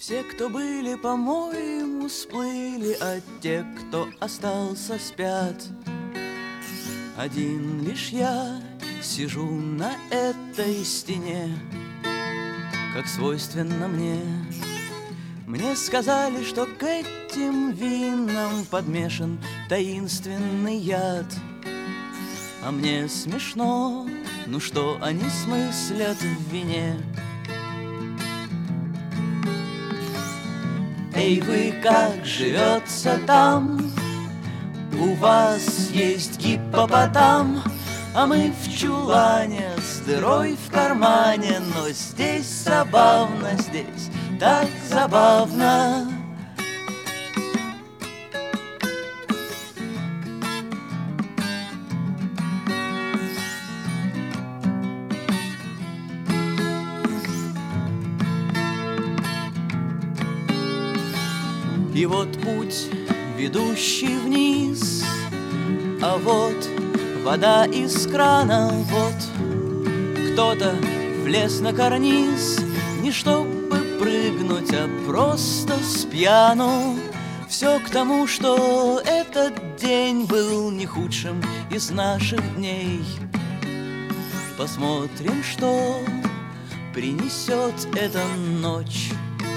Все, кто были, по-моему, сплыли, а те, кто остался, спят. Один лишь я сижу на этой стене, как свойственно мне. Мне сказали, что к этим винам подмешан таинственный яд. А мне смешно, ну что они смыслят в вине? Эй, вы, как живется там? У вас есть гиппопотам, а мы в чулане с дырой в кармане. Но здесь забавно, здесь так забавно. И вот путь, ведущий вниз, а вот вода из крана, вот кто-то влез на карниз, не чтобы прыгнуть, а просто спьяну. Все к тому, что этот день был не худшим из наших дней. Посмотрим, что принесет эта ночь.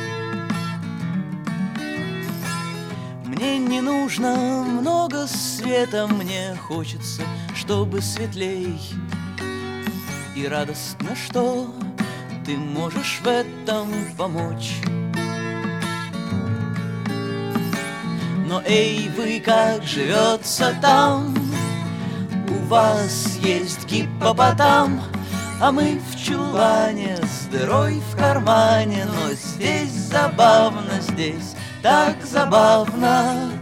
Мне не нужно много света, мне хочется, чтобы светлей. И радостно, что ты можешь в этом помочь. Но эй, вы, как живется там? У вас есть гиппопотам, а мы в чулане с дырой в кармане. Но здесь забавно, здесь так забавно.